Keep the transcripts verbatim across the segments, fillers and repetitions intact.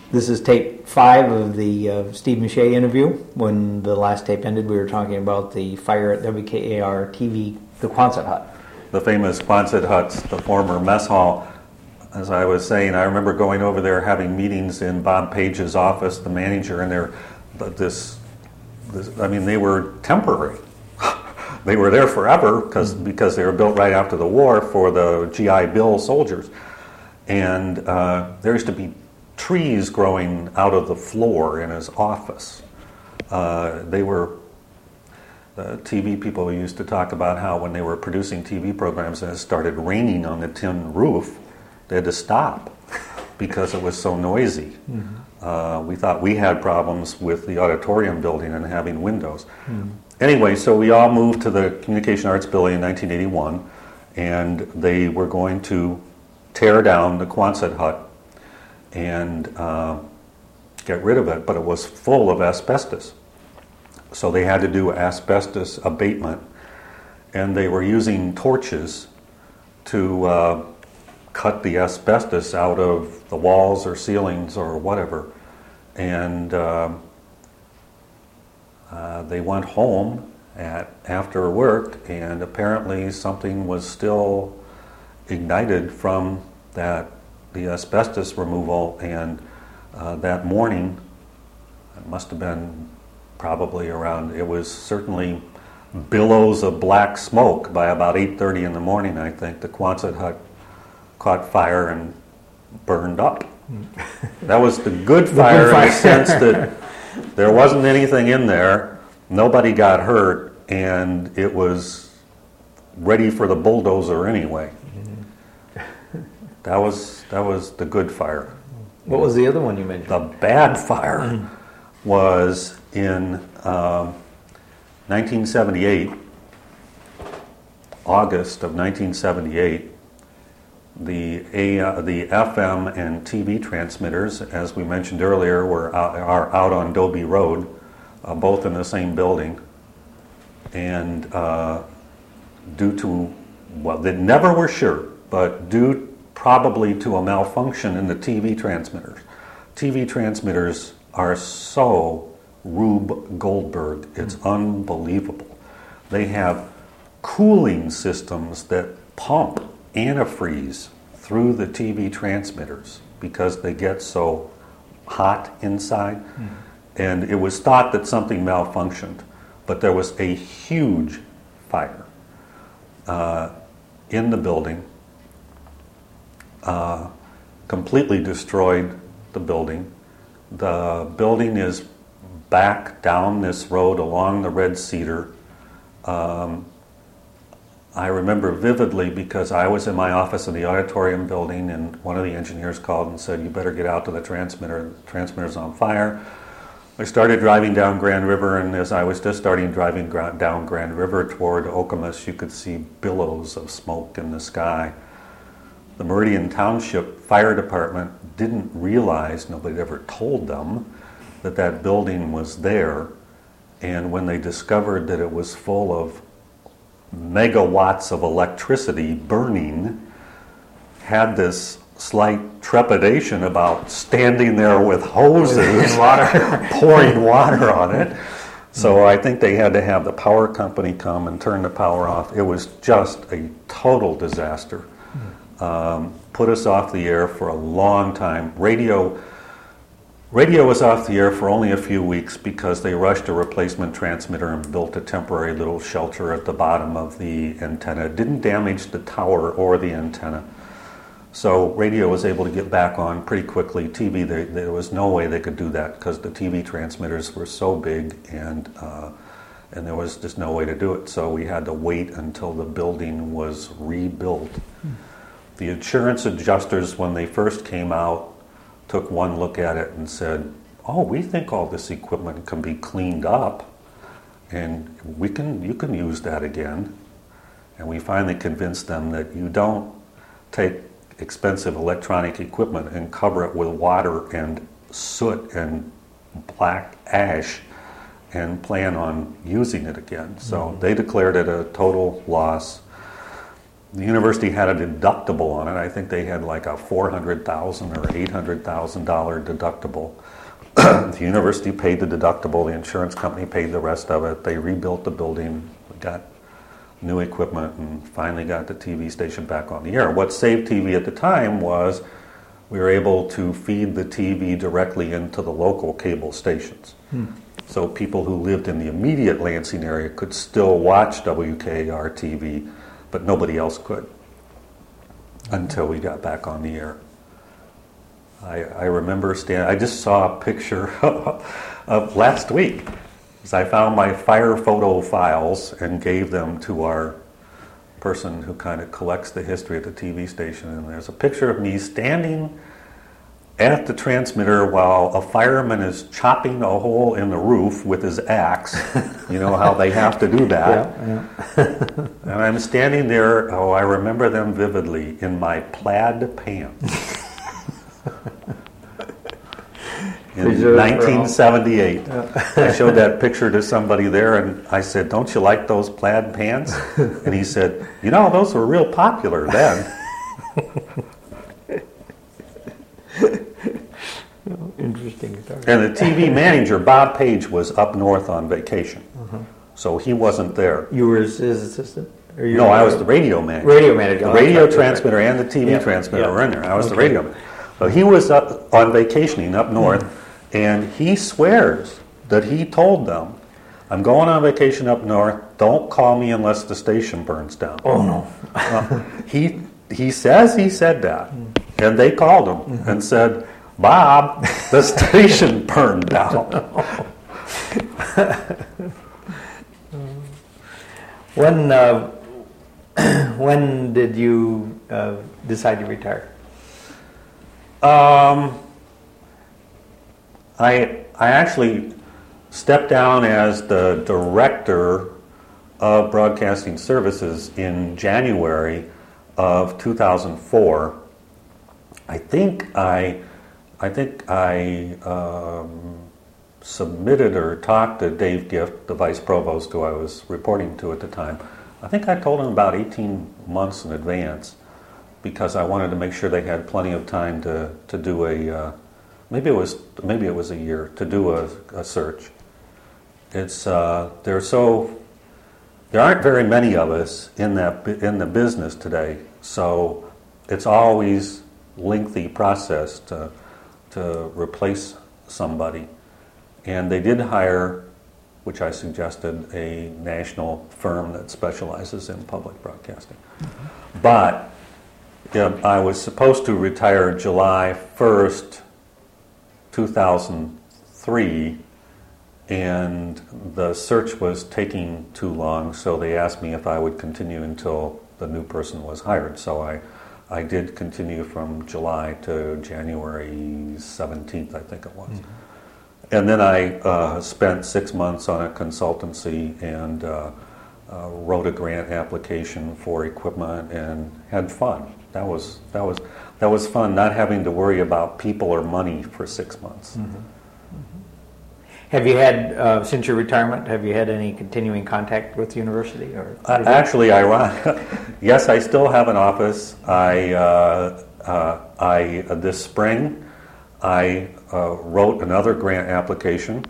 This is tape five of the uh, Steve Mache interview. When the last tape ended, we were talking about the fire at W K A R T V, the Quonset hut. The famous Quonset huts, the former mess hall. As I was saying, I remember going over there having meetings in Bob Page's office, the manager, and there, this, this, I mean, they were temporary. They were there forever because mm-hmm. because they were built right after the war for the G I Bill soldiers. And uh, there used to be trees growing out of the floor in his office. Uh, they were, uh, T V people used to talk about how when they were producing T V programs and it started raining on the tin roof, they had to stop because it was so noisy. Mm-hmm. Uh, we thought we had problems with the auditorium building and having windows. Mm-hmm. Anyway, so we all moved to the Communication Arts Building in nineteen eighty-one, and they were going to tear down the Quonset hut and uh, get rid of it, but it was full of asbestos. So they had to do asbestos abatement, and they were using torches to uh, cut the asbestos out of the walls or ceilings or whatever. And uh, uh, they went home at after work, and apparently something was still ignited from that the asbestos removal, and uh, that morning, it must have been probably around, it was certainly billows of black smoke by about eight thirty in the morning, I think. The Quonset hut caught fire and burned up. That was the good fire, the good fire. In the sense that there wasn't anything in there, nobody got hurt, and it was ready for the bulldozer anyway. That was that was the good fire. What was the other one you mentioned? The bad fire mm. was in um, nineteen seventy-eight, August of nineteen seventy-eight. The A, uh, the F M and T V transmitters, as we mentioned earlier, were out, are out on Dobie Road, uh, both in the same building, and uh, due to, well, they never were sure, but due probably to a malfunction in the T V transmitters. T V transmitters are so Rube Goldberg, it's mm. unbelievable. They have cooling systems that pump antifreeze through the T V transmitters because they get so hot inside. Mm. And it was thought that something malfunctioned, but there was a huge fire uh, in the building. Uh, completely destroyed the building. The building is back down this road along the Red Cedar. Um, I remember vividly because I was in my office in the auditorium building, and one of the engineers called and said, "You better get out to the transmitter. The transmitter's on fire." I started driving down Grand River, and as I was just starting driving gra- down Grand River toward Okemos, you could see billows of smoke in the sky. The Meridian Township Fire Department didn't realize, nobody ever told them, that that building was there. And when they discovered that it was full of megawatts of electricity burning, had this slight trepidation about standing there with hoses water. pouring water on it. So I think they had to have the power company come and turn the power off. It was just a total disaster. Um, put us off the air for a long time. Radio radio was off the air for only a few weeks because they rushed a replacement transmitter and built a temporary little shelter at the bottom of the antenna. It didn't damage the tower or the antenna. So radio was able to get back on pretty quickly. T V, they, there was no way they could do that because the T V transmitters were so big, and uh, and there was just no way to do it. So we had to wait until the building was rebuilt. Hmm. The insurance adjusters, when they first came out, took one look at it and said, "Oh, we think all this equipment can be cleaned up, and we can you can use that again." And we finally convinced them that you don't take expensive electronic equipment and cover it with water and soot and black ash and plan on using it again. So mm-hmm. they declared it a total loss. the university had a deductible on it. I think they had like a four hundred thousand dollars or eight hundred thousand dollars deductible. The university paid the deductible, the insurance company paid the rest of it. They rebuilt the building, got new equipment, and finally got the T V station back on the air. What saved T V at the time was we were able to feed the T V directly into the local cable stations. Hmm. So people who lived in the immediate Lansing area could still watch W K A R T V, but nobody else could until we got back on the air. I, I remember standing, I just saw a picture of last week. As I found my fire photo files and gave them to our person who kind of collects the history of the T V station, and there's a picture of me standing at the transmitter while a fireman is chopping a hole in the roof with his axe. You know how they have to do that. Yeah, yeah. And I'm standing there, oh, I remember them vividly, in my plaid pants. In nineteen seventy-eight, yeah. I showed that picture to somebody there, and I said, "Don't you like those plaid pants?" And he said, "You know, those were real popular then." Interesting story. And the T V manager, Bob Page, was up north on vacation, uh-huh. so he wasn't there. You were his assistant? Or you no, were I was the radio manager. Radio manager. The radio oh, transmitter right. and the T V yep. transmitter yep. were in there. I was okay. the radio manager. So he was up on vacationing up north, mm-hmm. and he swears that he told them, "I'm going on vacation up north. Don't call me unless the station burns down." Oh no! uh, he he says he said that, mm-hmm. and they called him mm-hmm. and said, "Bob, the station burned down." When uh, when did you uh, decide to retire? Um, I I actually stepped down as the director of broadcasting services in January of two thousand four. I think I I think I um, submitted or talked to Dave Gift, the vice provost who I was reporting to at the time. I think I told him about eighteen months in advance, because I wanted to make sure they had plenty of time to, to do a, uh, maybe it was maybe it was a year, to do a, a search. It's uh, they're so there aren't very many of us in that in the business today, so it's always lengthy process to to replace somebody. And they did hire, which I suggested, a national firm that specializes in public broadcasting. Mm-hmm. But yeah, I was supposed to retire July first, two thousand three, and the search was taking too long, so they asked me if I would continue until the new person was hired. So I, I did continue from July to January seventeenth, I think it was. Mm-hmm. And then I uh, spent six months on a consultancy and uh, uh, wrote a grant application for equipment and had fun. That was that was that was fun, not having to worry about people or money for six months. Mm-hmm. Mm-hmm. Have you had, uh, since your retirement, have you had any continuing contact with the university? Or uh, actually, ironic. Yes, I still have an office. I uh, uh, I uh, this spring I uh, wrote another grant application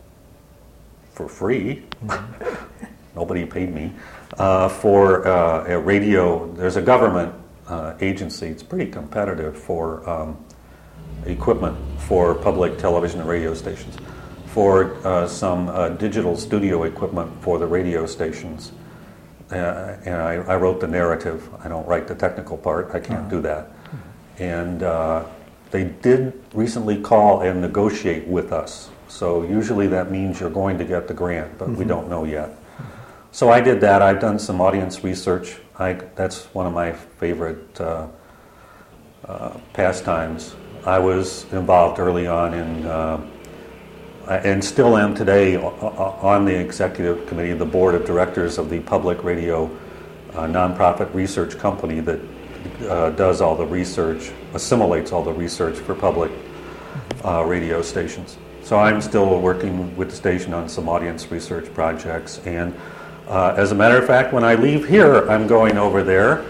for free. Mm-hmm. Nobody paid me uh, for uh, a radio. There's a government Uh, agency. It's pretty competitive for um, equipment for public television and radio stations, for uh, some uh, digital studio equipment for the radio stations. Uh, and I, I wrote the narrative. I don't write the technical part. I can't uh-huh. do that. And uh, they did recently call and negotiate with us. So usually that means you're going to get the grant, but mm-hmm. we don't know yet. So I did that. I've done some audience research. I, that's one of my favorite uh, uh, pastimes. I was involved early on in, uh, and still am today, on the executive committee, the board of directors of the Public Radio uh, nonprofit research company that uh, does all the research, assimilates all the research for public uh, radio stations. So I'm still working with the station on some audience research projects, and Uh, as a matter of fact, when I leave here, I'm going over there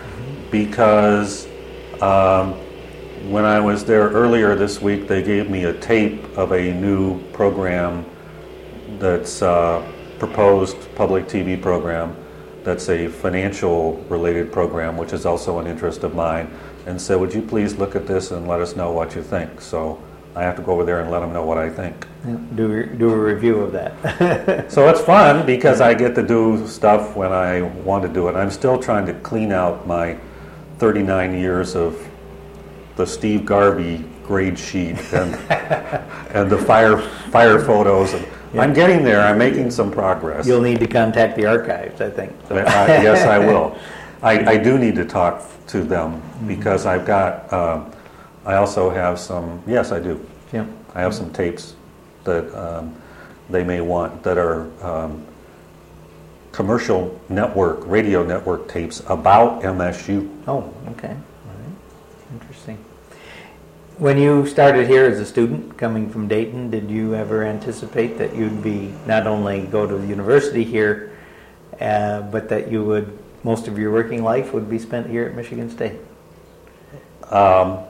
because um, when I was there earlier this week, they gave me a tape of a new program that's uh, proposed public T V program that's a financial related program, which is also an interest of mine, and said, would you please look at this and let us know what you think? So I have to go over there and let them know what I think. Yeah, do, do a review of that. So it's fun because I get to do stuff when I want to do it. I'm still trying to clean out my thirty-nine years of the Steve Garvey grade sheet and and the fire fire photos. And yeah. I'm getting there. I'm making some progress. You'll need to contact the archives, I think. So. I, yes, I will. I, I do need to talk to them mm-hmm. because I've got. Um, I also have some. Yes, I do. Yeah. I have some tapes that um, they may want that are um, commercial network, radio network tapes about M S U. Oh, okay. All right. Interesting. When you started here as a student, coming from Dayton, did you ever anticipate that you'd be not only go to the university here, uh, but that you would most of your working life would be spent here at Michigan State? Um,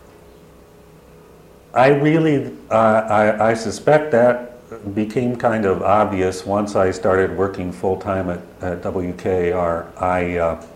I really, uh, I, I suspect that became kind of obvious once I started working full time at, at W K A R. I. Uh,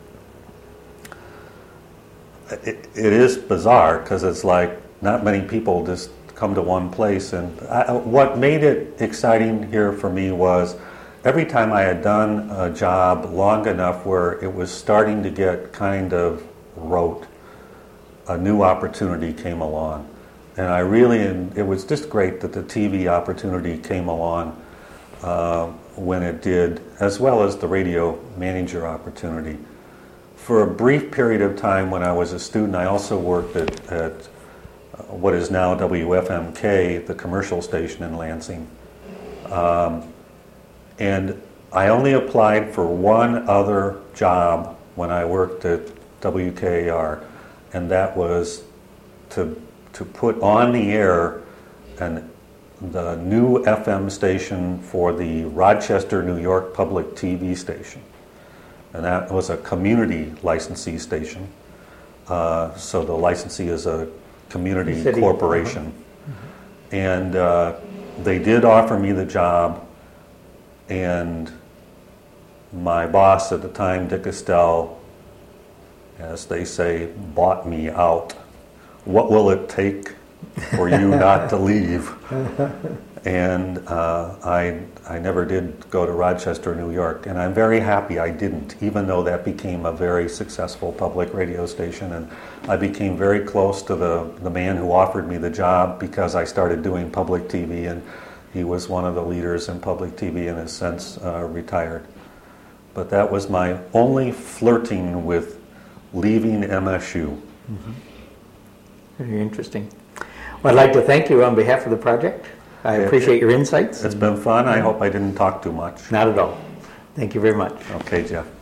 It, it is bizarre because it's like not many people just come to one place, and I, what made it exciting here for me was every time I had done a job long enough where it was starting to get kind of rote, a new opportunity came along, and I really, and it was just great that the T V opportunity came along uh, when it did, as well as the radio manager opportunity. For a brief period of time when I was a student, I also worked at, at what is now W F M K, the commercial station in Lansing. Um, and I only applied for one other job when I worked at W K A R, and that was to, to put on the air an, the new F M station for the Rochester, New York public T V station. And that was a community licensee station. Uh, so the licensee is a community City. corporation. Uh-huh. And uh, they did offer me the job, and my boss at the time, Dick Estelle, as they say, bought me out. What will it take for you not to leave? And uh, I I never did go to Rochester, New York, and I'm very happy I didn't, even though that became a very successful public radio station, and I became very close to the, the man who offered me the job because I started doing public T V, and he was one of the leaders in public T V and has since uh, retired. But that was my only flirting with leaving M S U. Mm-hmm. Very interesting. Well, I'd like to thank you on behalf of the project. I appreciate your insights. It's been fun. I hope I didn't talk too much. Not at all. Thank you very much. Okay, Jeff.